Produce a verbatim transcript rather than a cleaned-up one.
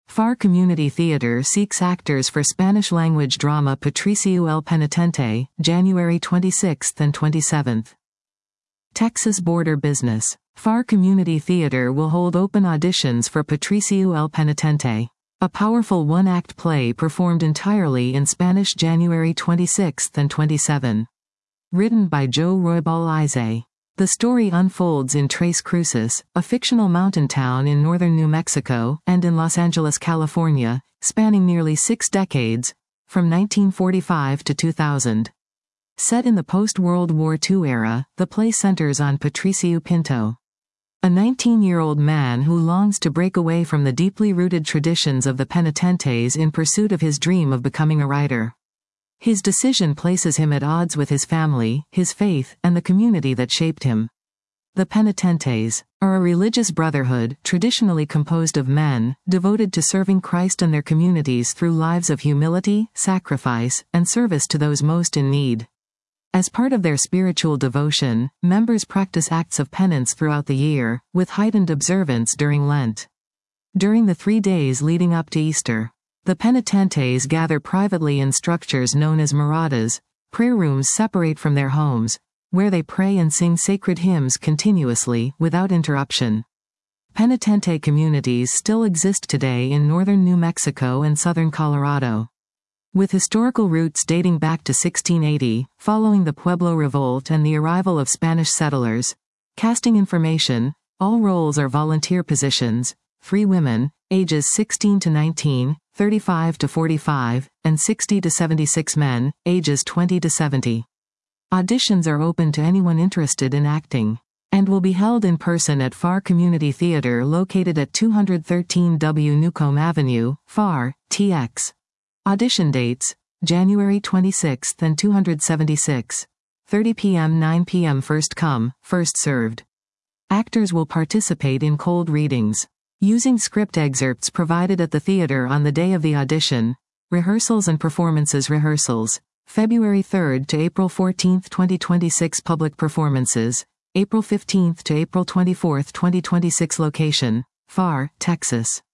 F A R Community Theater seeks actors for Spanish-language drama Patricio El Penitente, January twenty-sixth and twenty-seventh. Texas Border Business. F A R Community Theater will hold open auditions for Patricio El Penitente, a powerful one-act play performed entirely in Spanish, January twenty-sixth and twenty-seventh. Written by Joe Roybal Ize. The story unfolds in Tres Cruces, a fictional mountain town in northern New Mexico, and in Los Angeles, California, spanning nearly six decades, from nineteen forty-five to two thousand. Set in the post-World War Two era, the play centers on Patricio Pinto, a nineteen-year-old man who longs to break away from the deeply rooted traditions of the Penitentes in pursuit of his dream of becoming a writer. His decision places him at odds with his family, his faith, and the community that shaped him. The Penitentes are a religious brotherhood, traditionally composed of men, devoted to serving Christ and their communities through lives of humility, sacrifice, and service to those most in need. As part of their spiritual devotion, members practice acts of penance throughout the year, with heightened observance during Lent. During the three days leading up to Easter, the Penitentes gather privately in structures known as moradas, prayer rooms separate from their homes, where they pray and sing sacred hymns continuously, without interruption. Penitente communities still exist today in northern New Mexico and southern Colorado. With historical roots dating back to sixteen eighty, following the Pueblo Revolt and the arrival of Spanish settlers. Casting information: all roles are volunteer positions, three women, ages sixteen to nineteen, thirty-five to forty-five, and sixty to seventy-six men, ages twenty to seventy. Auditions are open to anyone interested in acting, and will be held in person at F A R Community Theater located at two thirteen W Newcomb Avenue, F A R, T X. Audition dates: January twenty-sixth and two seventy-six. thirty p m nine p m First come, first served. Actors will participate in cold readings, using script excerpts provided at the theater on the day of the audition. Rehearsals and performances. Rehearsals: February third to April fourteenth twenty twenty-six. Public performances: April fifteenth to April twenty-fourth twenty twenty-six. Location: F A R, Texas.